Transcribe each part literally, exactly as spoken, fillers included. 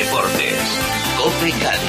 Deportes, COPE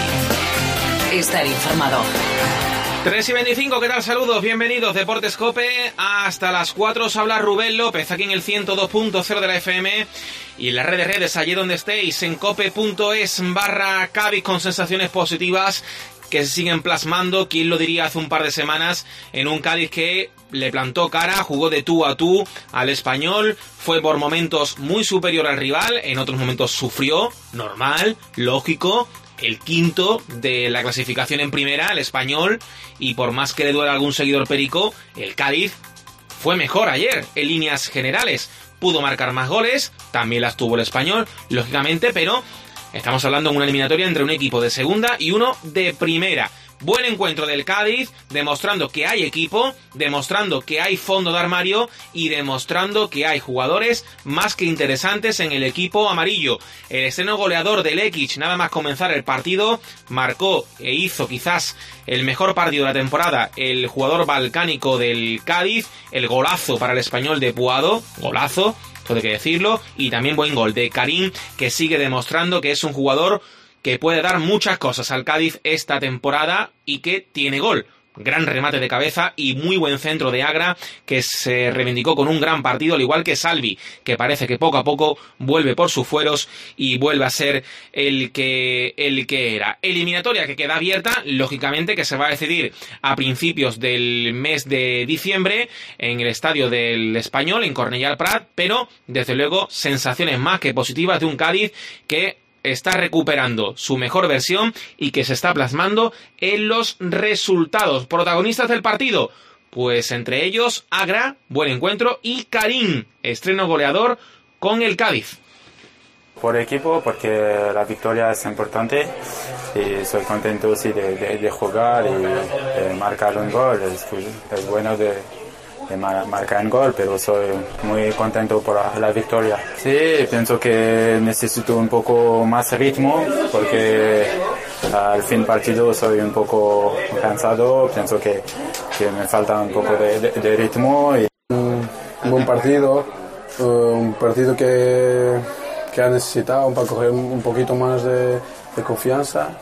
Cádiz. Estar informado. tres y veinticinco, ¿qué tal? Saludos, bienvenidos, Deportes COPE. Hasta las cuatro os habla Rubén López, aquí en el ciento dos punto cero de la F M y en las redes redes, allí donde estéis, en cope.es barra Cádiz, con sensaciones positivas que se siguen plasmando. ¿Quién lo diría hace un par de semanas? En un Cádiz que le plantó cara, jugó de tú a tú al Español, fue por momentos muy superior al rival, en otros momentos sufrió, normal, lógico, el quinto de la clasificación en primera, el Español, y por más que le duele a algún seguidor perico, el Cádiz fue mejor ayer, en líneas generales. Pudo marcar más goles, también las tuvo el Español, lógicamente, pero estamos hablando de una eliminatoria entre un equipo de segunda y uno de primera. Buen encuentro del Cádiz, demostrando que hay equipo, demostrando que hay fondo de armario y demostrando que hay jugadores más que interesantes en el equipo amarillo. El estreno goleador del Lekic, nada más comenzar el partido, marcó e hizo quizás el mejor partido de la temporada el jugador balcánico del Cádiz, el golazo para el Español de Puado, golazo, todo hay que decirlo, y también buen gol de Karim, que sigue demostrando que es un jugador que puede dar muchas cosas al Cádiz esta temporada y que tiene gol. Gran remate de cabeza y muy buen centro de Agra, que se reivindicó con un gran partido, al igual que Salvi, que parece que poco a poco vuelve por sus fueros y vuelve a ser el que, el que era. Eliminatoria que queda abierta, lógicamente, que se va a decidir a principios del mes de diciembre en el estadio del Español, en Cornellà al Prat, pero desde luego sensaciones más que positivas de un Cádiz que está recuperando su mejor versión y que se está plasmando en los resultados. Protagonistas del partido, pues entre ellos Agra, buen encuentro, y Karim, estreno goleador con el Cádiz. Por equipo, porque la victoria es importante y soy contento sí, de, de, de jugar y de marcar un gol. Es, es bueno de, de marcar un gol, pero soy muy contento por la, la victoria. Sí, pienso que necesito un poco más ritmo porque al fin del partido soy un poco cansado. Pienso que, que me falta un poco de, de, de ritmo. Y... Un, un buen partido, un partido que, que ha necesitado para coger un poquito más de, de confianza.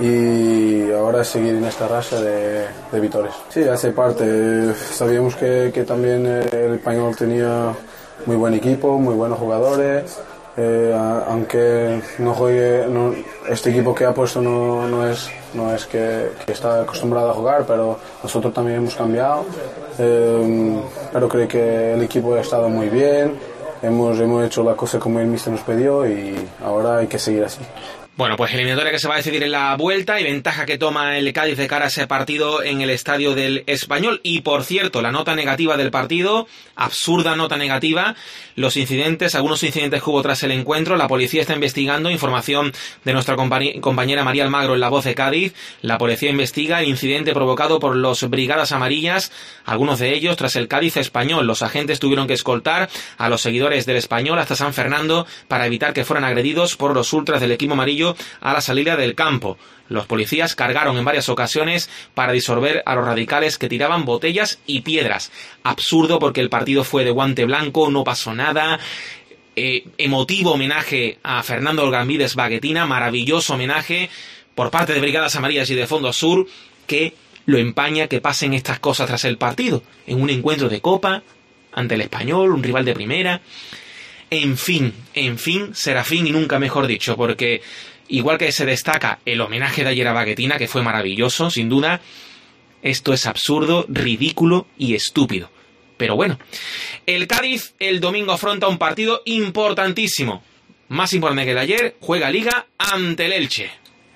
Y ahora seguir en esta racha de, de victorias. Sí, hace parte. Sabíamos que, que también el Español tenía muy buen equipo, muy buenos jugadores. Eh, aunque no juegue, no, este equipo que ha puesto no, no es, no es que, que está acostumbrado a jugar, pero nosotros también hemos cambiado. Eh, pero creo que el equipo ha estado muy bien. Hemos, hemos hecho la cosa como el míster nos pidió y ahora hay que seguir así. Bueno, pues eliminatoria que se va a decidir en la vuelta y ventaja que toma el Cádiz de cara a ese partido en el estadio del Español. Y por cierto, la nota negativa del partido, absurda nota negativa, los incidentes, algunos incidentes que hubo tras el encuentro. La policía está investigando, información de nuestra compañera María Almagro en La Voz de Cádiz. La policía investiga el incidente provocado por los Brigadas Amarillas, algunos de ellos tras el Cádiz Español. Los agentes tuvieron que escoltar a los seguidores del Español hasta San Fernando para evitar que fueran agredidos por los ultras del equipo amarillo a la salida del campo. Los policías cargaron en varias ocasiones para disolver a los radicales que tiraban botellas y piedras. Absurdo porque el partido fue de guante blanco, no pasó nada. Eh, emotivo homenaje a Fernando Olgambides Baguetina, maravilloso homenaje por parte de Brigadas Amarillas y de Fondo Sur, que lo empaña que pasen estas cosas tras el partido, en un encuentro de Copa ante el Español, un rival de primera. En fin, en fin, Serafín y nunca mejor dicho, porque igual que se destaca el homenaje de ayer a Baguetina, que fue maravilloso, sin duda, esto es absurdo, ridículo y estúpido. Pero bueno, el Cádiz el domingo afronta un partido importantísimo, más importante que el de ayer, juega Liga ante el Elche.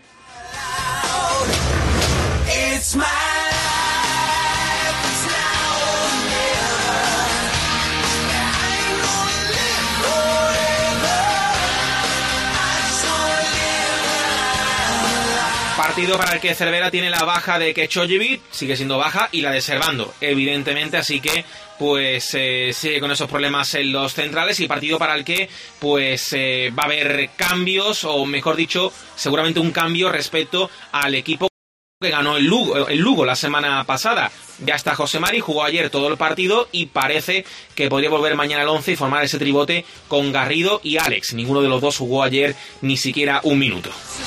Partido para el que Cervera tiene la baja de Kechojevic, sigue siendo baja, y la de Servando, evidentemente, así que pues eh, sigue con esos problemas en los centrales, y partido para el que pues eh, va a haber cambios, o mejor dicho, seguramente un cambio respecto al equipo que ganó el Lugo, el Lugo la semana pasada. Ya está José Mari, jugó ayer todo el partido y parece que podría volver mañana al once y formar ese tribote con Garrido y Alex. Ninguno de los dos jugó ayer ni siquiera un minuto.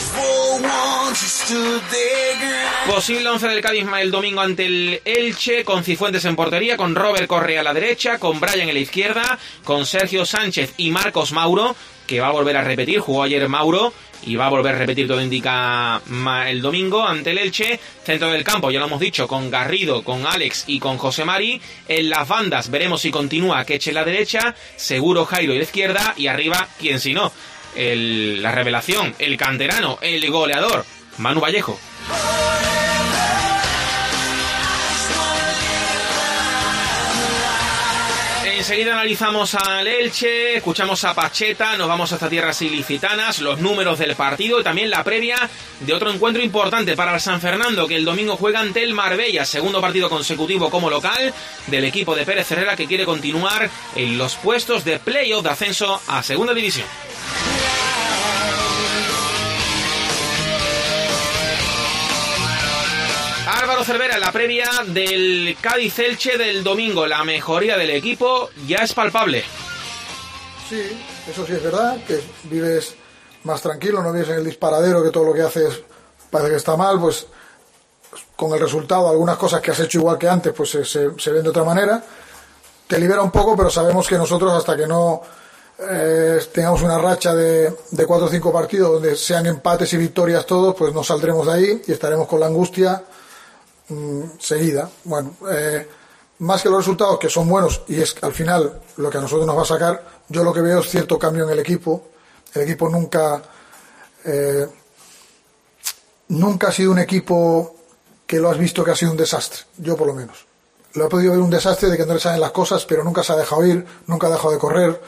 Posible once del Cádiz el domingo ante el Elche, con Cifuentes en portería, con Robert Correa a la derecha, con Brian en la izquierda, con Sergio Sánchez y Marcos Mauro, que va a volver a repetir, jugó ayer Mauro y va a volver a repetir, todo indica, el domingo ante el Elche. Centro del campo, ya lo hemos dicho, con Garrido, con Alex y con José Mari. En las bandas veremos si continúa Queche en la derecha, Seguro Jairo en la izquierda, y arriba, quién si no, el, la revelación, el canterano, el goleador, Manu Vallejo. Enseguida analizamos al Elche, escuchamos a Pacheta, nos vamos hasta tierras ilicitanas, los números del partido y también la previa de otro encuentro importante para el San Fernando, que el domingo juega ante el Marbella, segundo partido consecutivo como local del equipo de Pérez Herrera, que quiere continuar en los puestos de playoff de ascenso a segunda división. Álvaro Cervera, en la previa del Cádiz-Elche del domingo, la mejoría del equipo ya es palpable. Sí, eso sí es verdad, que vives más tranquilo, no vives en el disparadero, que todo lo que haces parece que está mal, pues con el resultado, algunas cosas que has hecho igual que antes, pues se, se, se ven de otra manera. Te libera un poco, pero sabemos que nosotros, hasta que no eh, tengamos una racha de, de cuatro o cinco partidos donde sean empates y victorias todos, pues no saldremos de ahí y estaremos con la angustia seguida. Bueno, eh, más que los resultados, que son buenos y es al final lo que a nosotros nos va a sacar, yo lo que veo es cierto cambio en el equipo. El equipo nunca eh, nunca ha sido un equipo que lo has visto que ha sido un desastre, yo por lo menos lo he podido ver un desastre de que no le salen las cosas, pero nunca se ha dejado ir, nunca ha dejado de correr.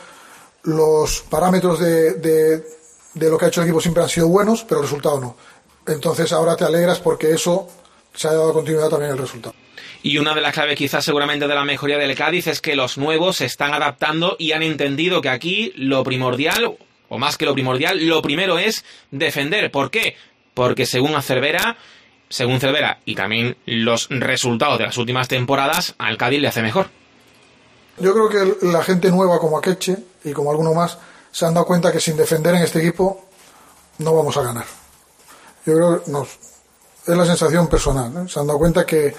Los parámetros de, de, de lo que ha hecho el equipo siempre han sido buenos, pero el resultado no. Entonces ahora te alegras porque eso se ha dado continuidad también el resultado. Y una de las claves quizás seguramente de la mejoría del Cádiz es que los nuevos se están adaptando y han entendido que aquí lo primordial, o más que lo primordial, lo primero es defender. ¿Por qué? Porque según Cervera, según Cervera y también los resultados de las últimas temporadas, al Cádiz le hace mejor. Yo creo que la gente nueva como Akeche y como alguno más se han dado cuenta que sin defender en este equipo no vamos a ganar. Yo creo que nos... es la sensación personal, ¿eh? Se han dado cuenta que,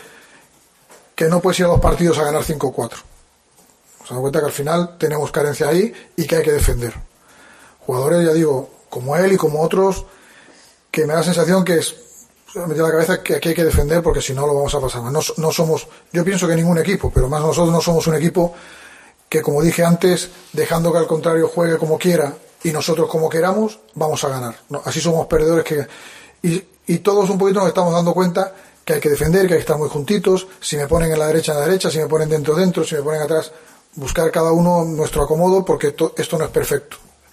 que no puedes ir a dos partidos a ganar cinco cuatro. Se han dado cuenta que al final tenemos carencia ahí y que hay que defender. Jugadores, ya digo, como él y como otros, que me da la sensación que es, me mete la cabeza que aquí hay que defender porque si no lo vamos a pasar mal. No, no somos, yo pienso que ningún equipo, pero más nosotros no somos un equipo que, como dije antes, dejando que al contrario juegue como quiera y nosotros como queramos, vamos a ganar. No, así somos perdedores que... Y, Y todos un poquito nos estamos dando cuenta que hay que defender, que hay que estar muy juntitos. Si me ponen en la derecha, en la derecha. Si me ponen dentro, dentro. Si me ponen atrás, buscar cada uno nuestro acomodo, porque to, esto no es perfecto.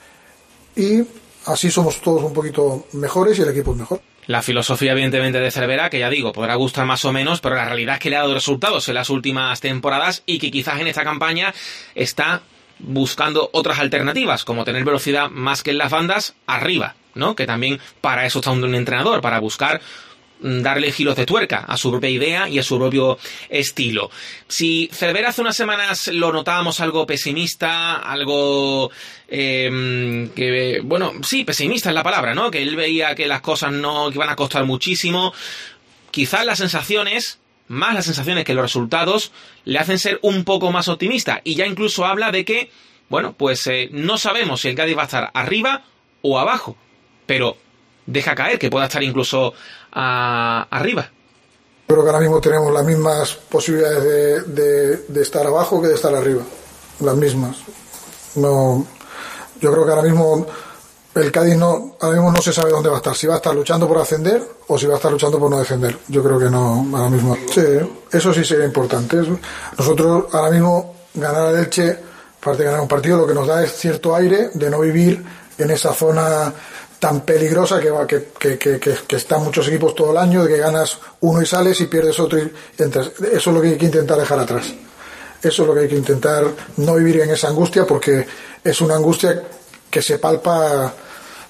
Y así somos todos un poquito mejores y el equipo es mejor. La filosofía, evidentemente, de Cervera, que ya digo, podrá gustar más o menos, pero la realidad es que le ha dado resultados en las últimas temporadas y que quizás en esta campaña está buscando otras alternativas, como tener velocidad más que en las bandas arriba, ¿no? Que también para eso está un entrenador, para buscar darle giros de tuerca a su propia idea y a su propio estilo. Si Cervera hace unas semanas lo notábamos algo pesimista, algo eh, que, bueno, sí, pesimista es la palabra, ¿no? Que él veía que las cosas no que iban a costar muchísimo. Quizás las sensaciones, más las sensaciones que los resultados, le hacen ser un poco más optimista. Y ya incluso habla de que, bueno, pues eh, no sabemos si el Cádiz va a estar arriba o abajo, pero deja caer que pueda estar incluso a, arriba. Creo que ahora mismo tenemos las mismas posibilidades de, de, de estar abajo que de estar arriba. Las mismas. No, yo creo que ahora mismo el Cádiz no, ahora mismo no se sabe dónde va a estar. Si va a estar luchando por ascender o si va a estar luchando por no defender. Yo creo que no, ahora mismo. Sí, eso sí sería importante. Nosotros ahora mismo ganar al Elche, aparte de ganar un partido, lo que nos da es cierto aire de no vivir en esa zona tan peligrosa que, va, que, que, que, que, que están muchos equipos todo el año, de que ganas uno y sales y pierdes otro y entras. Eso es lo que hay que intentar dejar atrás. Eso es lo que hay que intentar, no vivir en esa angustia, porque es una angustia que se palpa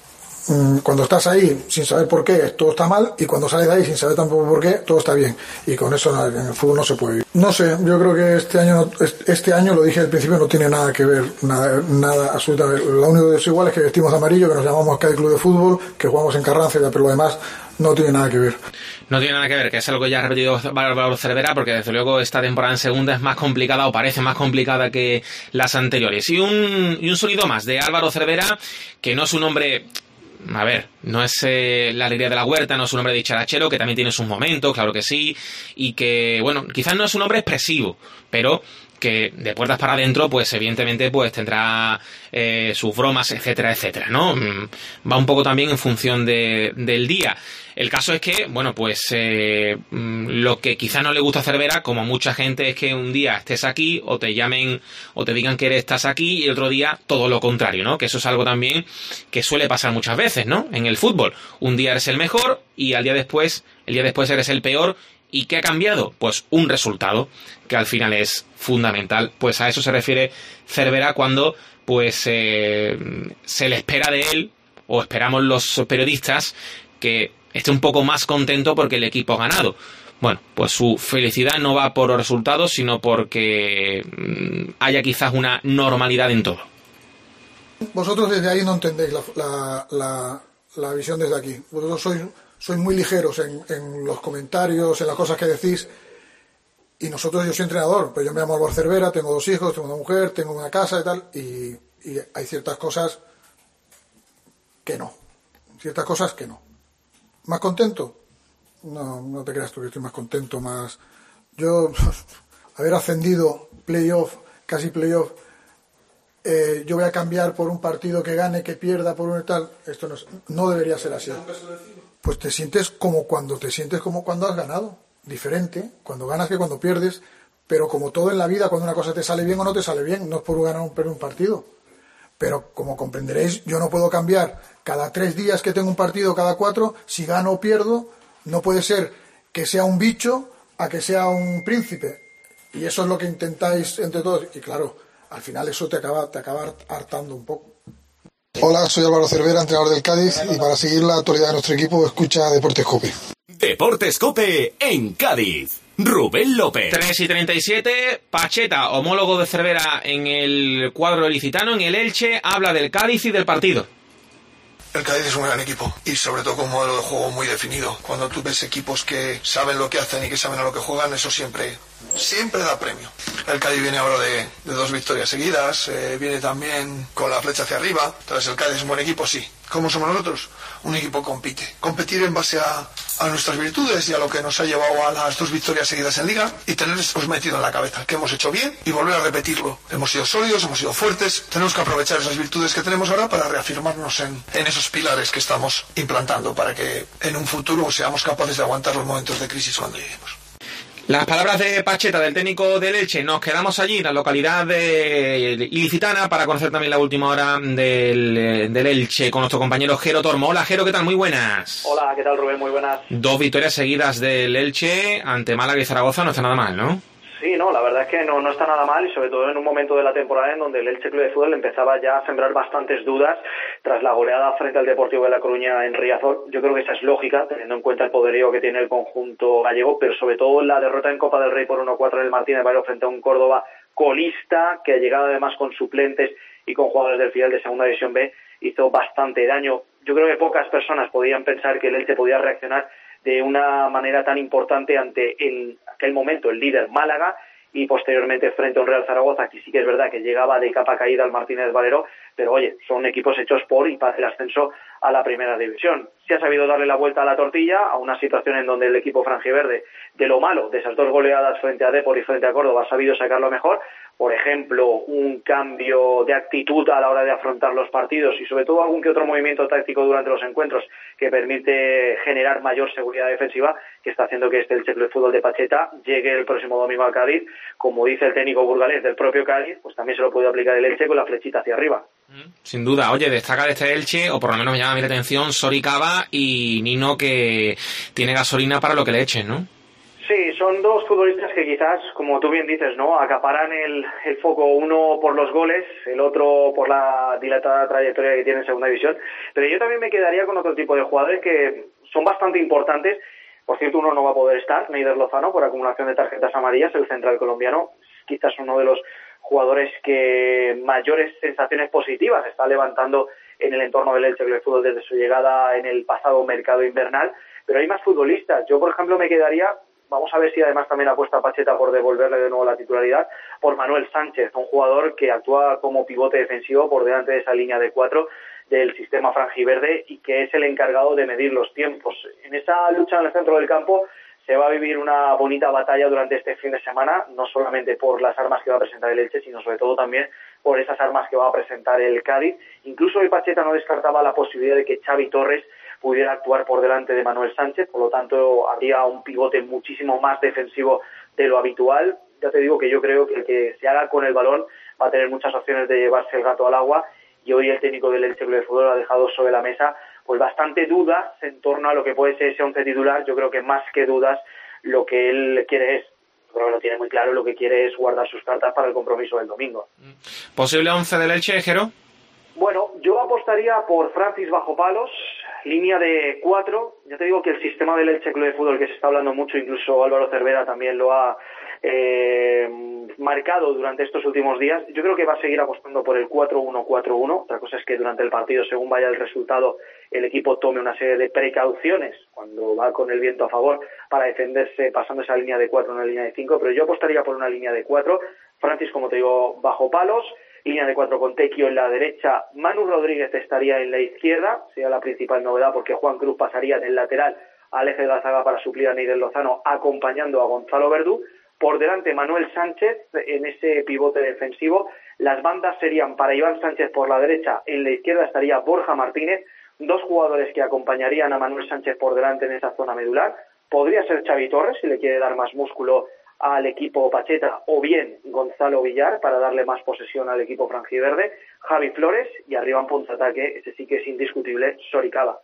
cuando estás ahí sin saber por qué, todo está mal, y cuando sales de ahí sin saber tampoco por qué, todo está bien. Y con eso no, en el fútbol no se puede vivir. No sé, yo creo que este año, este año, lo dije al principio, no tiene nada que ver, nada, nada absolutamente. Lo único que es igual es que vestimos de amarillo, que nos llamamos Cádiz Club de Fútbol, que jugamos en Carranza, pero lo demás no tiene nada que ver. No tiene nada que ver, que es algo que ya ha repetido Álvaro Cervera, porque desde luego esta temporada en segunda es más complicada, o parece más complicada que las anteriores. Y un, y un sonido más de Álvaro Cervera, que no es un hombre... A ver, no es eh, la alegría de la huerta, no es un hombre dicharachero, que también tiene sus momentos, claro que sí, y que, bueno, quizás no es un hombre expresivo, pero que de puertas para adentro, pues evidentemente pues tendrá eh, sus bromas, etcétera, etcétera, ¿no? Va un poco también en función de, del día. El caso es que, bueno, pues eh, lo que quizás no le gusta a Cervera, como a mucha gente, es que un día estés aquí, o te llamen, o te digan que eres, estás aquí, y el otro día todo lo contrario, ¿no? Que eso es algo también que suele pasar muchas veces, ¿no? En el fútbol. Un día eres el mejor, y al día después, el día después eres el peor. ¿Y qué ha cambiado? Pues un resultado, que al final es fundamental. Pues a eso se refiere Cervera cuando pues eh, se le espera de él, o esperamos los periodistas, que esté un poco más contento porque el equipo ha ganado. Bueno, pues su felicidad no va por los resultados, sino porque mmm, haya quizás una normalidad en todo. Vosotros desde ahí no entendéis la, la, la, la visión desde aquí. Vosotros sois... sois muy ligeros en, en los comentarios, en las cosas que decís, y nosotros, yo soy entrenador, pero yo me llamo Álvaro Cervera, tengo dos hijos, tengo una mujer, tengo una casa y tal, y, y hay ciertas cosas que no, ciertas cosas que no. ¿Más contento? No, no te creas tú que estoy más contento, más... Yo, haber ascendido, playoff, casi playoff, eh, yo voy a cambiar por un partido que gane, que pierda, por un tal, esto no, es, no debería ser así. Pues te sientes como cuando te sientes como cuando has ganado, diferente, cuando ganas que cuando pierdes, pero como todo en la vida, cuando una cosa te sale bien o no te sale bien, no es por ganar o perder un partido. Pero como comprenderéis, yo no puedo cambiar cada tres días que tengo un partido, cada cuatro, si gano o pierdo, no puede ser que sea un bicho a que sea un príncipe. Y eso es lo que intentáis entre todos. Y claro, al final eso te acaba, te acaba hartando un poco. Hola, soy Álvaro Cervera, entrenador del Cádiz, y para seguir la actualidad de nuestro equipo, escucha Deportes Cope. Deportes Cope en Cádiz. Rubén López. tres y treinta y siete, Pacheta, homólogo de Cervera en el cuadro ilicitano, en el Elche, habla del Cádiz y del partido. El Cádiz es un gran equipo y sobre todo con un modelo de juego muy definido. Cuando tú ves equipos que saben lo que hacen y que saben a lo que juegan, eso siempre, siempre da premio. El Cádiz viene ahora de, de dos victorias seguidas, eh, viene también con la flecha hacia arriba. Entonces el Cádiz es un buen equipo, sí. ¿Cómo somos nosotros? Un equipo compite. Competir en base a, a nuestras virtudes y a lo que nos ha llevado a las dos victorias seguidas en Liga y tener esto metido en la cabeza, que hemos hecho bien y volver a repetirlo. Hemos sido sólidos, hemos sido fuertes, tenemos que aprovechar esas virtudes que tenemos ahora para reafirmarnos en, en esos pilares que estamos implantando para que en un futuro seamos capaces de aguantar los momentos de crisis cuando lleguemos. Las palabras de Pacheta, del técnico del Elche. Nos quedamos allí, en la localidad de ilicitana, para conocer también la última hora del, del Elche con nuestro compañero Jero Tormo. Hola, Jero, ¿qué tal? Muy buenas. Hola, ¿qué tal, Rubén? Muy buenas. Dos victorias seguidas del Elche ante Málaga y Zaragoza, no está nada mal, ¿no? Sí, no, la verdad es que no, no está nada mal, y sobre todo en un momento de la temporada en donde el Elche Club de Fútbol empezaba ya a sembrar bastantes dudas tras la goleada frente al Deportivo de La Coruña en Riazor. Yo creo que esa es lógica, teniendo en cuenta el poderío que tiene el conjunto gallego, pero sobre todo la derrota en Copa del Rey por uno cuatro en el Martínez Valero frente a un Córdoba colista, que llegado además con suplentes y con jugadores del filial de Segunda División B, hizo bastante daño. Yo creo que pocas personas podían pensar que el Elche podía reaccionar de una manera tan importante ante en aquel momento el líder Málaga, y posteriormente frente a un Real Zaragoza, que sí que es verdad que llegaba de capa caída al Martínez Valero, pero oye, son equipos hechos por y para el ascenso a la primera división. Se ha sabido darle la vuelta a la tortilla a una situación en donde el equipo franjiverde, de lo malo de esas dos goleadas frente a Depor y frente a Córdoba, ha sabido sacarlo mejor. Por ejemplo, un cambio de actitud a la hora de afrontar los partidos y sobre todo algún que otro movimiento táctico durante los encuentros que permite generar mayor seguridad defensiva, que está haciendo que este Elche Club de Fútbol de Pacheta llegue el próximo domingo al Cádiz. Como dice el técnico burgalés del propio Cádiz, pues también se lo puede aplicar el Elche con la flechita hacia arriba. Sin duda. Oye, destaca de este Elche, o por lo menos me llama a mí la atención, Sori Cava y Nino, que tiene gasolina para lo que le echen, ¿no? Sí, son dos futbolistas que quizás, como tú bien dices, ¿no?, acaparan el, el foco, uno por los goles, el otro por la dilatada trayectoria que tiene en segunda división, pero yo también me quedaría con otro tipo de jugadores que son bastante importantes. Por cierto, uno no va a poder estar, Neider Lozano, por acumulación de tarjetas amarillas, el central colombiano, quizás uno de los jugadores que mayores sensaciones positivas está levantando en el entorno del Elche Club de Fútbol desde su llegada en el pasado mercado invernal, pero hay más futbolistas. Yo, por ejemplo, me quedaría, vamos a ver si además también apuesta Pacheta por devolverle de nuevo la titularidad, por Manuel Sánchez, un jugador que actúa como pivote defensivo por delante de esa línea de cuatro del sistema franjiverde y que es el encargado de medir los tiempos. En esa lucha en el centro del campo se va a vivir una bonita batalla durante este fin de semana, no solamente por las armas que va a presentar el Elche, sino sobre todo también por esas armas que va a presentar el Cádiz. Incluso hoy Pacheta no descartaba la posibilidad de que Xavi Torres pudiera actuar por delante de Manuel Sánchez, por lo tanto habría un pivote muchísimo más defensivo de lo habitual. Ya te digo que yo creo que el que se haga con el balón va a tener muchas opciones de llevarse el gato al agua, y hoy el técnico del Elche Club de Fútbol ha dejado sobre la mesa pues bastante dudas en torno a lo que puede ser ese once titular. Yo creo que más que dudas lo que él quiere es, creo que lo tiene muy claro, lo que quiere es guardar sus cartas para el compromiso del domingo. ¿Posible once del Elche, Jero? Bueno, yo apostaría por Francis bajo palos, línea de cuatro. Ya te digo que el sistema del Elche Club de Fútbol, que se está hablando mucho, incluso Álvaro Cervera también lo ha eh, marcado durante estos últimos días, yo creo que va a seguir apostando por el cuatro uno cuatro uno. Otra cosa es que durante el partido, según vaya el resultado, el equipo tome una serie de precauciones cuando va con el viento a favor para defenderse pasando esa línea de cuatro a una línea de cinco, pero yo apostaría por una línea de cuatro. Francis, como te digo, bajo palos, línea de cuatro con Tequio en la derecha, Manu Rodríguez estaría en la izquierda, sería la principal novedad porque Juan Cruz pasaría del lateral al eje de la zaga para suplir a Neider Lozano, acompañando a Gonzalo Verdú. Por delante Manuel Sánchez en ese pivote defensivo. Las bandas serían para Iván Sánchez por la derecha, en la izquierda estaría Borja Martínez, dos jugadores que acompañarían a Manuel Sánchez por delante en esa zona medular. Podría ser Xavi Torres si le quiere dar más músculo al equipo Pacheta, o bien Gonzalo Villar para darle más posesión al equipo franjiverde, Javi Flores, y arriba en punta ataque, ese sí que es indiscutible, Soricaba.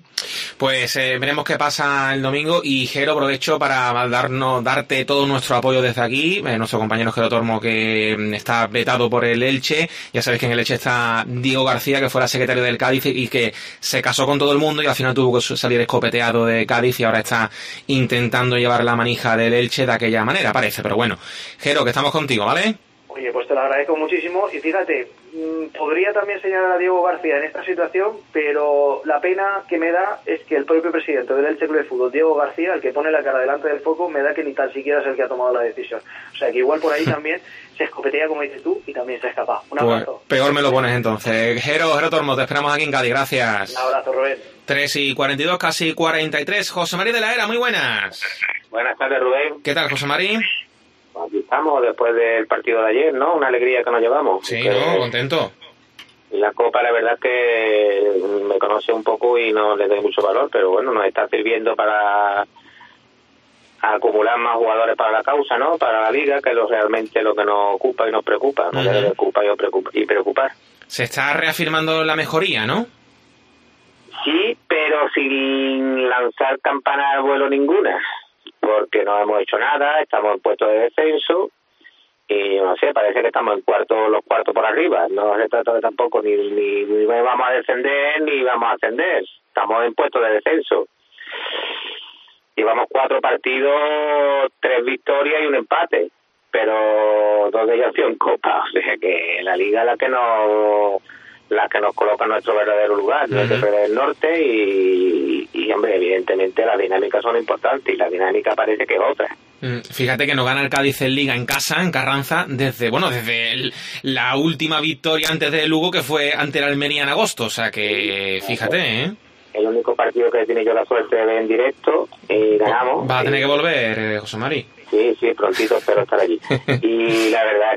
Pues eh, veremos qué pasa el domingo, y Jero, aprovecho para darnos, darte todo nuestro apoyo desde aquí, eh, nuestro compañero Jero Tormo, que mm, está vetado por el Elche. Ya sabéis que en el Elche está Diego García, que fuera secretario del Cádiz y que se casó con todo el mundo y al final tuvo que salir escopeteado de Cádiz y ahora está intentando llevar la manija del Elche de aquella manera, parece. Pero bueno, Jero, que estamos contigo, ¿vale? Oye, pues te lo agradezco muchísimo, y fíjate, podría también señalar a Diego García en esta situación, pero la pena que me da es que el propio presidente del Elche Club de Fútbol, Diego García, el que pone la cara delante del foco, me da que ni tan siquiera es el que ha tomado la decisión. O sea que igual por ahí también se escopetea, como dices tú, y también se escapa. Un abrazo. Pues peor me lo pones entonces. Jero, Jero Tormo, te esperamos aquí en Cádiz, gracias. Un abrazo, Rubén. tres y cuarenta y dos, casi cuarenta y tres. José María de la Era, muy buenas. Buenas tardes, Rubén. ¿Qué tal, José María? Aquí estamos después del partido de ayer, ¿no? Una alegría que nos llevamos. Sí, que, no, contento. Y la Copa, la verdad es que me conoce un poco y no le doy mucho valor, pero bueno, nos está sirviendo para acumular más jugadores para la causa, ¿no? Para la Liga, que es lo realmente lo que nos ocupa y nos preocupa, nos debe ocupar y preocupa, y preocupar. Se está reafirmando la mejoría, ¿no? Sí, pero sin lanzar campana al vuelo ninguna, porque no hemos hecho nada, estamos en puesto de descenso y no sé, parece que estamos en cuarto, los cuartos por arriba. No se trata de tampoco ni, ni, ni vamos a descender ni vamos a ascender, estamos en puesto de descenso. Llevamos cuatro partidos, tres victorias y un empate, pero dos de ellos han sido en Copa, o sea que la Liga es la que nos la que nos coloca en nuestro verdadero lugar, uh-huh. Desde el norte, y, y hombre, evidentemente las dinámicas son importantes y la dinámica parece que es otra. Fíjate que no gana el Cádiz en Liga en casa, en Carranza, desde bueno desde el, la última victoria antes de Lugo, que fue ante el Almería en agosto, o sea que fíjate, ¿eh? El único partido que he tenido yo la suerte de ver en directo y ganamos. Va a tener que volver, José Mari. Sí, sí, prontito espero estar allí. Y la verdad es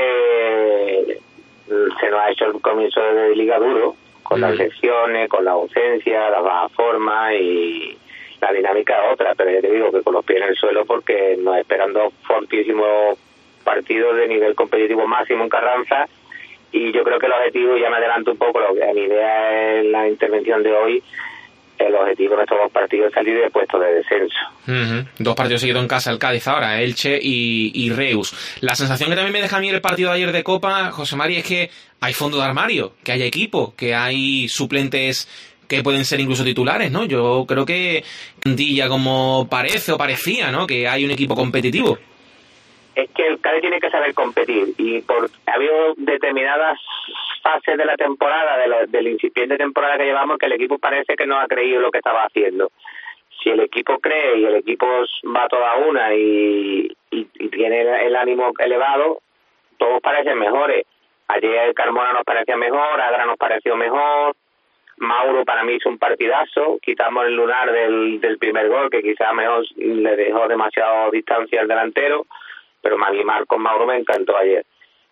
que se nos ha hecho el comienzo de Liga duro, con mm. las lesiones, con la ausencia, la baja forma, y la dinámica es otra, pero ya te digo que con los pies en el suelo, porque nos esperan dos fortísimos partidos de nivel competitivo máximo en Carranza, y yo creo que el objetivo, ya me adelanto un poco, lo que a mi idea es la intervención de hoy, el objetivo de estos dos partidos es salir del puesto de descenso. Uh-huh. Dos partidos seguidos en casa, el Cádiz ahora, Elche y, y Reus. La sensación que también me deja a mí el partido de ayer de Copa, José Mari, es que hay fondo de armario, que hay equipo, que hay suplentes que pueden ser incluso titulares, ¿no? Yo creo que Dilla, como parece o parecía, ¿no? Que hay un equipo competitivo. Es que el Cádiz tiene que saber competir y por ha habido determinadas fases de la temporada, de la, de la incipiente temporada que llevamos, que el equipo parece que no ha creído lo que estaba haciendo. Si el equipo cree y el equipo va toda una y, y, y tiene el, el ánimo elevado, todos parecen mejores. Ayer Carmona nos parecía mejor, Agra nos pareció mejor, Mauro para mí hizo un partidazo, quitamos el lunar del, del primer gol, que quizás mejor le dejó demasiado distancia al delantero, pero a mí Marcos Mauro me encantó ayer.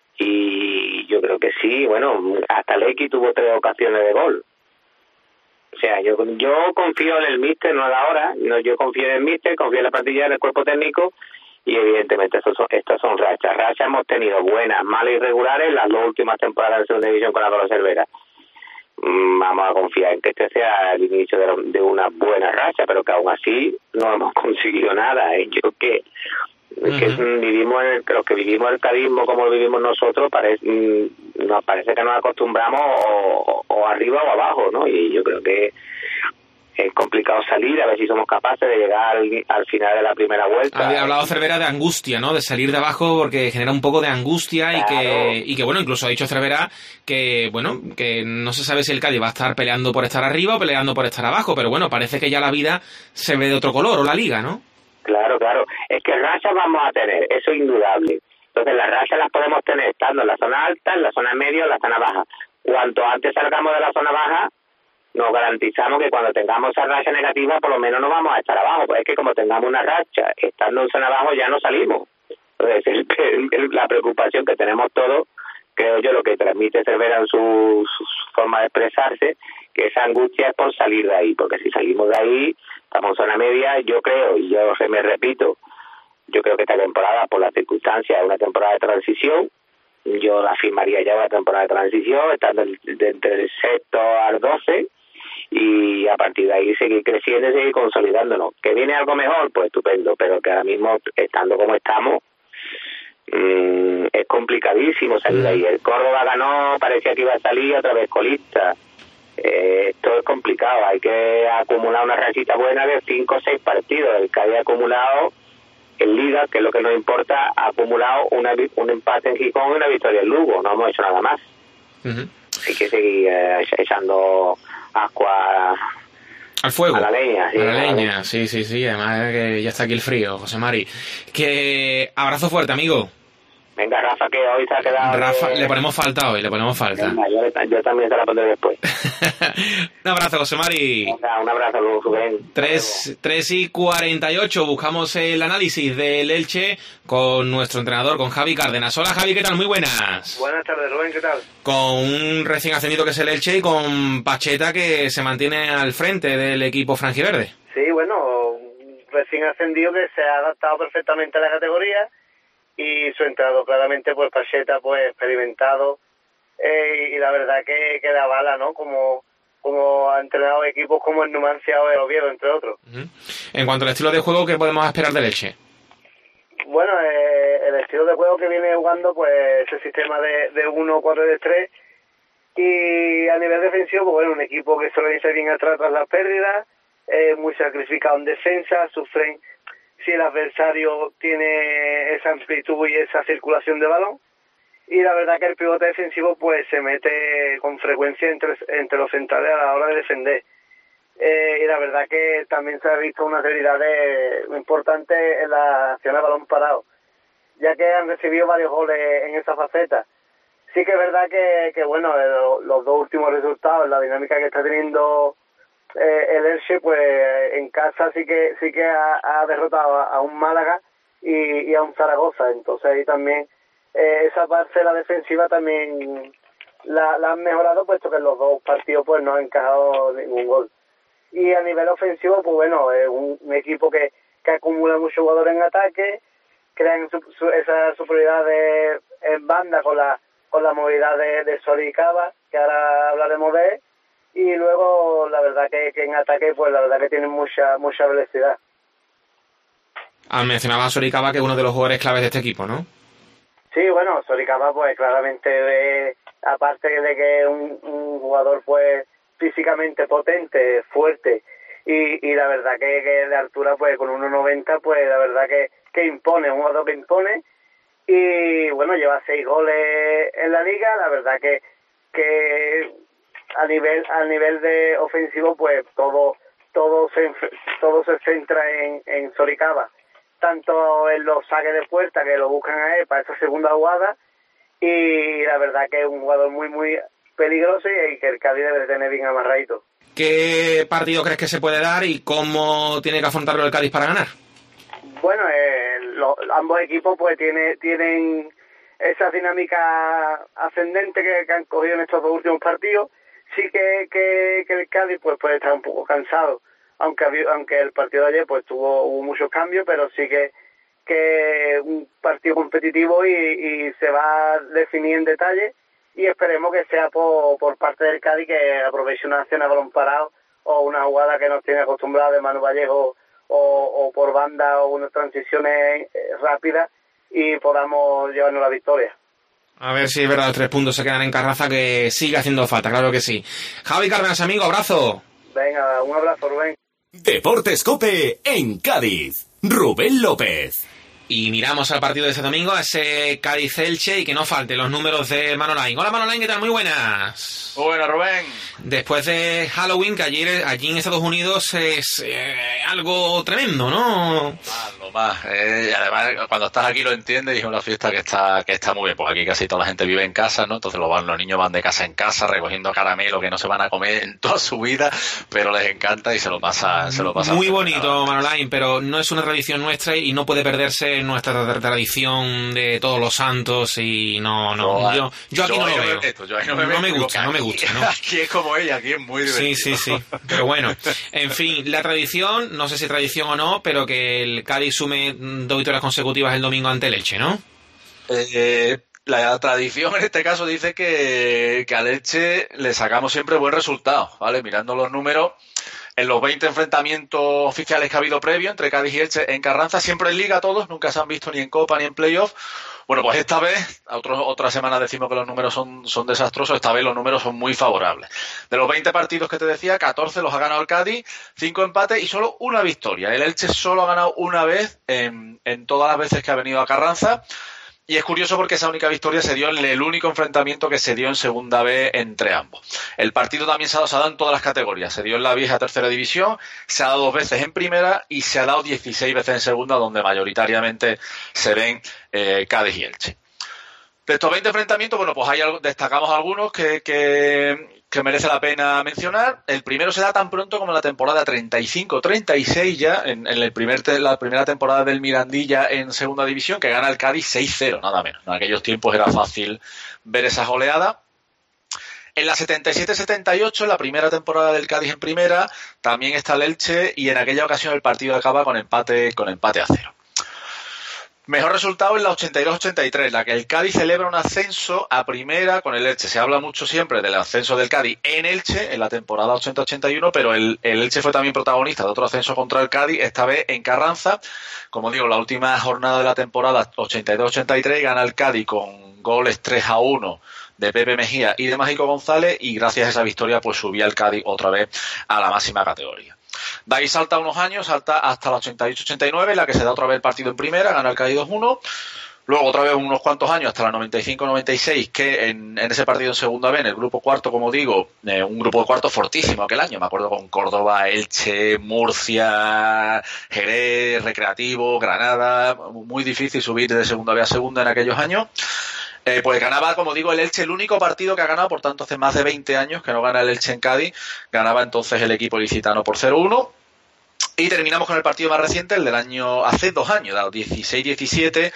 Y yo creo que sí, bueno, hasta Lecky tuvo tres ocasiones de gol. O sea, yo yo confío en el míster, no de ahora, no, yo confío en el míster, confío en la plantilla, en el cuerpo técnico, y evidentemente estos son, estas son rachas. Rachas hemos tenido buenas, malas y regulares las dos últimas temporadas de segunda división con la Cola Cervera. Vamos a confiar en que este sea el inicio de, de una buena racha, pero que aún así no hemos conseguido nada. ¿eh? Yo que, uh-huh. que vivimos en el, los que vivimos el cadismo como lo vivimos nosotros, parece, nos parece que nos acostumbramos o, o arriba o abajo, ¿no? Y yo creo que es complicado salir, a ver si somos capaces de llegar al, al final de la primera vuelta. Había hablado Cervera de angustia, ¿no? De salir de abajo porque genera un poco de angustia. Claro. y que y que bueno, incluso ha dicho Cervera que bueno, que no se sabe si el Cádiz va a estar peleando por estar arriba o peleando por estar abajo, pero bueno, parece que ya la vida se ve de otro color, o la liga, ¿no? Claro, claro. Es que rachas vamos a tener, eso es indudable. Entonces las rachas las podemos tener estando en la zona alta, en la zona media o en la zona baja. Cuanto antes salgamos de la zona baja, nos garantizamos que cuando tengamos esa racha negativa por lo menos no vamos a estar abajo, porque es que como tengamos una racha estando en zona abajo ya no salimos. Entonces el, el, la preocupación que tenemos todos, creo yo, lo que transmite Cervera en su, su forma de expresarse, que esa angustia es por salir de ahí, porque si salimos de ahí estamos en zona media. Yo creo, y yo me repito, yo creo que esta temporada por las circunstancias es una temporada de transición. Yo la firmaría ya una temporada de transición, estando de entre el sexto al doce, y a partir de ahí seguir creciendo y seguir consolidándonos. ¿Que viene algo mejor? Pues estupendo, pero que ahora mismo, estando como estamos, mmm, es complicadísimo salir de ahí. El Córdoba ganó, parecía que iba a salir otra vez colista. Eh, esto es complicado, hay que acumular una rachita buena de cinco o seis partidos. El que haya acumulado en Liga, que es lo que nos importa, ha acumulado una, un empate en Gijón y una victoria en Lugo, no hemos hecho nada más. Uh-huh. Hay que seguir eh, echando agua al fuego, a la leña, sí, a la leña, sí, sí, sí, además que ya está aquí el frío, José Mari. Que abrazo fuerte, amigo. Venga, Rafa, que hoy se ha quedado... Rafa, de... le ponemos falta hoy, le ponemos falta. Venga, yo, yo también se la pondré después. Un abrazo, José Mari. Venga, un abrazo, Rubén. tres y cuarenta y ocho, buscamos el análisis del Elche con nuestro entrenador, con Javi Cárdenas. Hola, Javi, ¿qué tal? Muy buenas. Buenas tardes, Rubén, ¿qué tal? Con un recién ascendido que es el Elche y con Pacheta que se mantiene al frente del equipo franjiverde. Sí, bueno, un recién ascendido que se ha adaptado perfectamente a la categoría, y su entrenador claramente, pues Pacheta, pues experimentado, eh, y la verdad que, que da bala, ¿no? Como, como ha entrenado equipos como el Numancia o el Oviedo, entre otros. Uh-huh. En cuanto al estilo de juego, ¿qué podemos esperar del Elche? Bueno, eh, el estilo de juego que viene jugando, pues ese sistema de, de uno cuatro tres, y a nivel defensivo, pues bueno, un equipo que se organiza bien atrás tras las pérdidas, eh, muy sacrificado en defensa, sufren si el adversario tiene esa amplitud y esa circulación de balón, y la verdad que el pivote defensivo pues se mete con frecuencia entre, entre los centrales a la hora de defender, eh, y la verdad que también se ha visto una realidad importante en la acción de balón parado, ya que han recibido varios goles en esa faceta. Sí que es verdad que, que bueno, los dos últimos resultados, la dinámica que está teniendo Eh, el Elche, pues en casa sí que sí que ha, ha derrotado a, a un Málaga y, y a un Zaragoza, entonces ahí también eh, esa parcela defensiva también la, la han mejorado, puesto que en los dos partidos pues no han encajado ningún gol. Y a nivel ofensivo, pues bueno, es un, un equipo que, que acumula muchos jugadores en ataque, crean su, su, esa superioridad de, en banda con la con la movilidad de, de Sori y Cava, que ahora hablaremos de él. y luego la verdad que, que en ataque pues la verdad que tienen mucha mucha velocidad. Ah, mencionaba a Soricaba, que es uno de los jugadores claves de este equipo, ¿no? Sí, bueno, Soricaba pues claramente, eh, aparte de que es un, un jugador pues físicamente potente, fuerte, y, y la verdad que, que de altura pues con uno noventa pues la verdad que, que impone, un jugador que impone, y bueno, lleva seis goles en la liga, la verdad que que a nivel a nivel de ofensivo pues todo todo se todo se centra en, en Soricaba, tanto en los saques de puerta que lo buscan a él para esa segunda jugada, y la verdad que es un jugador muy muy peligroso y que el Cádiz debe tener bien amarradito. ¿Qué partido crees que se puede dar y cómo tiene que afrontarlo el Cádiz para ganar? Bueno, eh, lo, ambos equipos pues tiene, tienen esa dinámica ascendente que, que han cogido en estos dos últimos partidos. Sí que, que, que el Cádiz pues puede estar un poco cansado, aunque aunque el partido de ayer pues tuvo hubo muchos cambios, pero sí que que un partido competitivo y, y se va a definir en detalle, y esperemos que sea por, por parte del Cádiz, que aproveche una acción a balón parado o una jugada que nos tiene acostumbrado de Manu Vallejo o, o por banda o unas transiciones rápidas y podamos llevarnos la victoria. A ver si es verdad, los tres puntos se quedan en Carranza, que sigue haciendo falta, claro que sí. Javi Cárdenas, amigo, abrazo. Venga, un abrazo, Rubén. Deportes COPE en Cádiz. Rubén López. Y miramos al partido de este domingo, a ese Cádiz-Elche, y que no falte los números de Manolain. Hola Manolain, ¿qué tal? Muy buenas. Muy buenas, Rubén. Después de Halloween, que ayer allí en Estados Unidos es eh, algo tremendo, ¿no? Ah, lo más. Eh, además, cuando estás aquí lo entiendes, y es una fiesta que está que está muy bien, porque aquí casi toda la gente vive en casa, ¿no? Entonces los, van, los niños van de casa en casa recogiendo caramelo que no se van a comer en toda su vida, pero les encanta y se lo pasan. Se lo pasan muy bonito, Manolain, pero no es una tradición nuestra y no puede perderse nuestra tradición de todos los santos, y no, no, yo, yo aquí yo no lo veo. Esto, yo no me, no me gusta, no me gusta, ¿no? Aquí es como ella, aquí es muy divertido. Sí, sí, sí, pero bueno, en fin, la tradición, no sé si tradición o no, pero que el Cádiz sume dos victorias consecutivas el domingo ante el Elche, ¿no? Eh, la tradición en este caso dice que, que al Elche le sacamos siempre buen resultado, ¿vale? Mirando los números, en los veinte enfrentamientos oficiales que ha habido previo entre Cádiz y Elche en Carranza, siempre en Liga todos, nunca se han visto ni en Copa ni en Playoff. Bueno, pues esta vez, a otro, otra semana decimos que los números son, son desastrosos, esta vez los números son muy favorables. De los veinte partidos que te decía, catorce los ha ganado el Cádiz, cinco empates y solo una victoria. El Elche solo ha ganado una vez en, en todas las veces que ha venido a Carranza. Y es curioso porque esa única victoria se dio en el único enfrentamiento que se dio en segunda B entre ambos. El partido también se ha dado, se ha dado en todas las categorías. Se dio en la vieja tercera división, se ha dado dos veces en primera y se ha dado dieciséis veces en segunda, donde mayoritariamente se ven eh, Cádiz y Elche. De estos veinte enfrentamientos, bueno, pues hay algo, destacamos algunos que, que, que merece la pena mencionar. El primero se da tan pronto como en la temporada treinta y cinco treinta y seis ya, en, en el primer te, la primera temporada del Mirandilla en segunda división, que gana el Cádiz seis cero, nada menos. En aquellos tiempos era fácil ver esa goleada. En la setenta y siete setenta y ocho, la primera temporada del Cádiz en primera, también está el Elche, y en aquella ocasión el partido acaba con empate, con empate a cero. Mejor resultado en la ochenta y dos ochenta y tres, la que el Cádiz celebra un ascenso a primera con el Elche. Se habla mucho siempre del ascenso del Cádiz en Elche en la temporada ochenta ochenta y uno, pero el, el Elche fue también protagonista de otro ascenso contra el Cádiz, esta vez en Carranza. Como digo, la última jornada de la temporada ochenta y dos ochenta y tres gana el Cádiz con goles tres a uno de Pepe Mejía y de Mágico González, y gracias a esa victoria pues subía el Cádiz otra vez a la máxima categoría. De ahí salta unos años, salta hasta la ochenta y ocho ochenta y nueve, en la que se da otra vez el partido en primera, gana el Cádiz dos uno. Luego otra vez unos cuantos años hasta la noventa y cinco noventa y seis, que en, en ese partido en segunda B, en el grupo cuarto, como digo, eh, un grupo de cuarto fortísimo aquel año. Me acuerdo con Córdoba, Elche, Murcia, Jerez, Recreativo, Granada. Muy difícil subir de segunda B a segunda en aquellos años. Eh, pues ganaba, como digo, el Elche, el único partido que ha ganado, por tanto hace más de veinte años que no gana el Elche en Cádiz. Ganaba entonces el equipo ilicitano por cero uno. Y terminamos con el partido más reciente, el del año, hace dos años, dieciséis diecisiete.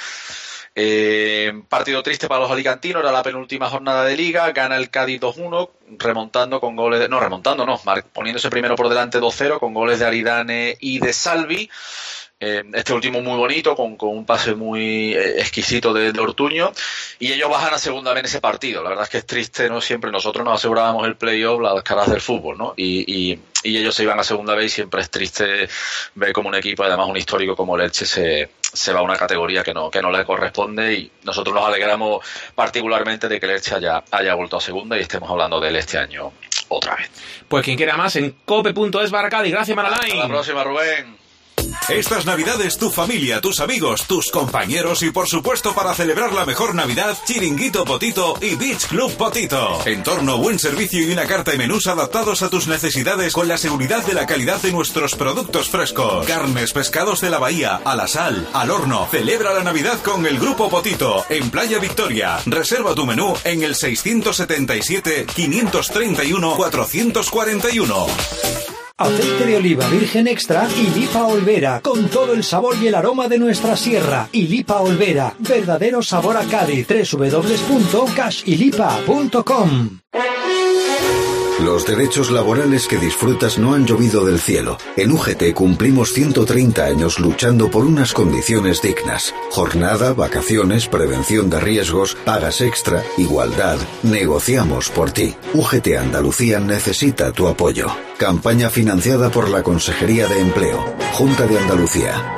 Eh, partido triste para los alicantinos, era la penúltima jornada de Liga, gana el Cádiz dos uno, remontando con goles de, no, remontando no, poniéndose primero por delante dos cero con goles de Aridane y de Salvi. eh, este último muy bonito, con, con un pase muy eh, exquisito de, de Ortuño, y ellos bajan a segunda vez en ese partido. La verdad es que es triste, ¿no? Siempre nosotros nos asegurábamos el playoff, las caras del fútbol, ¿no? Y, y, y ellos se iban a segunda vez y siempre es triste ver como un equipo, además un histórico como el Elche, se, se va a una categoría que no, que no le corresponde, y nosotros nos alegramos particularmente de que el Elche haya, haya vuelto a segunda y estemos hablando de él este año otra vez. Pues quien quiera más en cope punto es barra Cádiz. Gracias, Maralain. Hasta la próxima, Rubén. Estas navidades tu familia, tus amigos, tus compañeros y por supuesto para celebrar la mejor Navidad, Chiringuito Potito y Beach Club Potito. Entorno, buen servicio y una carta de menús adaptados a tus necesidades con la seguridad de la calidad de nuestros productos frescos. Carnes, pescados de la bahía, a la sal, al horno. Celebra la Navidad con el Grupo Potito en Playa Victoria. Reserva tu menú en el seiscientos setenta y siete, quinientos treinta y uno, cuatrocientos cuarenta y uno. Aceite de oliva virgen extra y Lipa Olvera, con todo el sabor y el aroma de nuestra sierra. Y Lipa Olvera, verdadero sabor a Cádiz. doble u doble u doble u punto cash y lipa punto com. Los derechos laborales que disfrutas no han llovido del cielo. En U G T cumplimos ciento treinta años luchando por unas condiciones dignas. Jornada, vacaciones, prevención de riesgos, pagas extra, igualdad. Negociamos por ti. U G T Andalucía necesita tu apoyo. Campaña financiada por la Consejería de Empleo. Junta de Andalucía.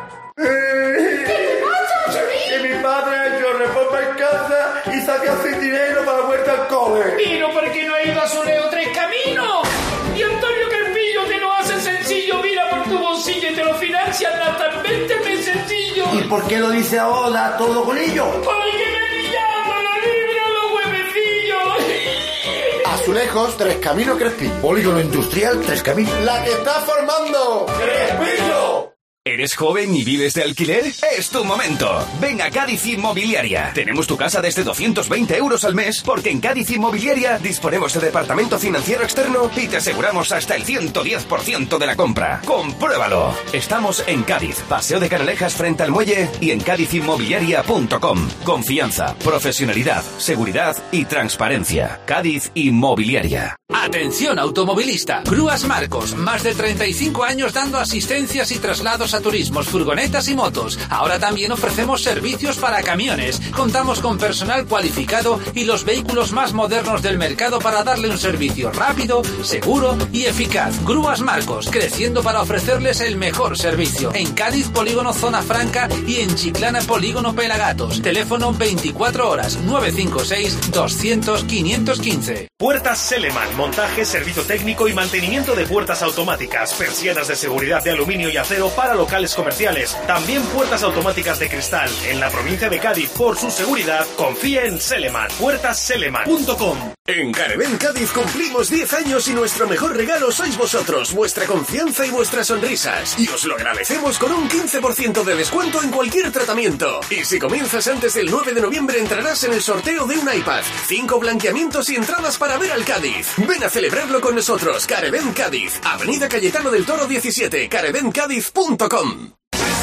Que mi padre ha hecho reforma en casa y saque así dinero para la vuelta al cole. Pero ¿por qué no ha ido a Soleo Tres Caminos? Y Antonio Carpillo te lo hace sencillo, mira por tu bolsillo y te lo financian hasta veinte meses sencillo. ¿Y por qué lo dice ahora todo con ello? Porque me pillaron la libra los huevecillos. Azulejos Tres Caminos Crespillo. Polígono Industrial Tres Caminos. ¡La que está formando! ¡Crespillo! ¿Eres joven y vives de alquiler? ¡Es tu momento! Ven a Cádiz Inmobiliaria. Tenemos tu casa desde doscientos veinte euros al mes, porque en Cádiz Inmobiliaria disponemos de departamento financiero externo y te aseguramos hasta el ciento diez por ciento de la compra. ¡Compruébalo! Estamos en Cádiz, Paseo de Canalejas frente al muelle y en cádiz inmobiliaria punto com. Confianza, profesionalidad, seguridad y transparencia. Cádiz Inmobiliaria. Atención automovilista, Grúas Marcos, más de treinta y cinco años dando asistencias y traslados a turismos, furgonetas y motos. Ahora también ofrecemos servicios para camiones. Contamos con personal cualificado y los vehículos más modernos del mercado para darle un servicio rápido, seguro y eficaz. Grúas Marcos, creciendo para ofrecerles el mejor servicio. En Cádiz, Polígono Zona Franca y en Chiclana, Polígono Pelagatos. Teléfono veinticuatro horas, nueve cinco seis, doscientos, quinientos quince. Puertas Seleman, montaje, servicio técnico y mantenimiento de puertas automáticas, persianas de seguridad de aluminio y acero para locales comerciales, también puertas automáticas de cristal. En la provincia de Cádiz, por su seguridad, confía en Seleman. puertas seleman punto com. En Careven Cádiz cumplimos diez años y nuestro mejor regalo sois vosotros, vuestra confianza y vuestras sonrisas. Y os lo agradecemos con un quince por ciento de descuento en cualquier tratamiento. Y si comienzas antes del nueve de noviembre entrarás en el sorteo de un iPad, cinco blanqueamientos y entradas para ver al Cádiz. Ven a celebrarlo con nosotros. Careven Cádiz, Avenida Cayetano del Toro diecisiete, careven cádiz punto com.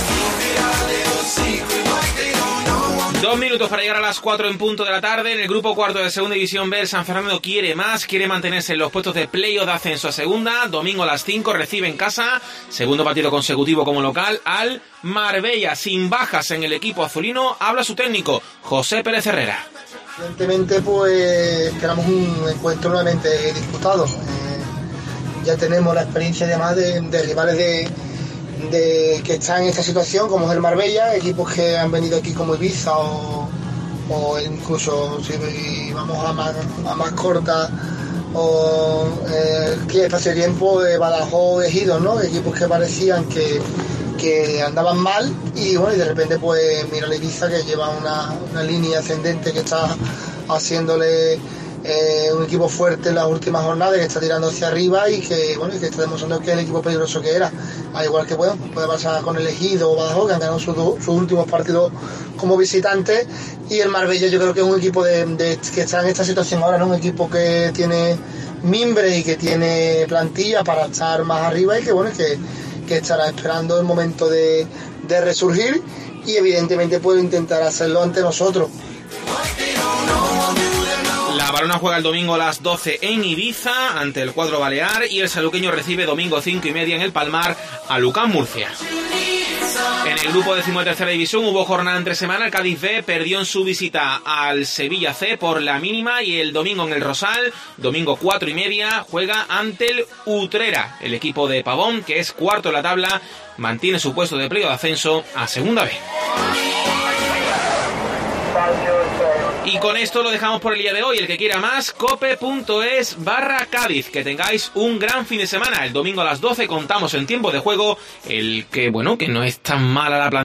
Dos minutos para llegar a las cuatro en punto de la tarde. En el grupo cuarto de Segunda División B, el San Fernando quiere más, quiere mantenerse en los puestos de playoff de ascenso a segunda. Domingo a las cinco recibe en casa, segundo partido consecutivo como local, al Marbella. Sin bajas en el equipo azulino, habla su técnico, José Pérez Herrera. Evidentemente, pues esperamos un encuentro nuevamente disputado. Eh, ya tenemos la experiencia además de, de rivales de, de que están en esta situación, como es el Marbella, equipos que han venido aquí como Ibiza o, o incluso si vamos a más, a más corta o eh, que espacio de tiempo de Badajoz, Ejido, ¿no? Equipos que parecían que que andaban mal y bueno, y de repente pues mira la Ibiza, que lleva una, una línea ascendente que está haciéndole eh, un equipo fuerte en las últimas jornadas, que está tirando hacia arriba y que bueno, y que está demostrando que es el equipo peligroso que era, al igual que bueno, puede pasar con el Ejido o Badajoz, que han ganado sus, sus últimos partidos como visitantes, y el Marbella yo creo que es un equipo de, de, que está en esta situación ahora, ¿no? Un equipo que tiene mimbre y que tiene plantilla para estar más arriba y que bueno, que que estará esperando el momento de, de resurgir y evidentemente puede intentar hacerlo ante nosotros. La Barona juega el domingo a las doce en Ibiza ante el cuadro balear y el saluqueño recibe domingo cinco y media en el Palmar a Lucán Murcia. En el grupo décimo de tercera división hubo jornada entre semana. El Cádiz B perdió en su visita al Sevilla C por la mínima y el domingo en el Rosal, domingo cuatro y media, juega ante el Utrera. El equipo de Pavón, que es cuarto en la tabla, mantiene su puesto de playoff de ascenso a Segunda B. Y con esto lo dejamos por el día de hoy. El que quiera más, cope.es barra Cádiz. Que tengáis un gran fin de semana. El domingo a las doce contamos en tiempo de juego el que, bueno, que no es tan mala la plantilla.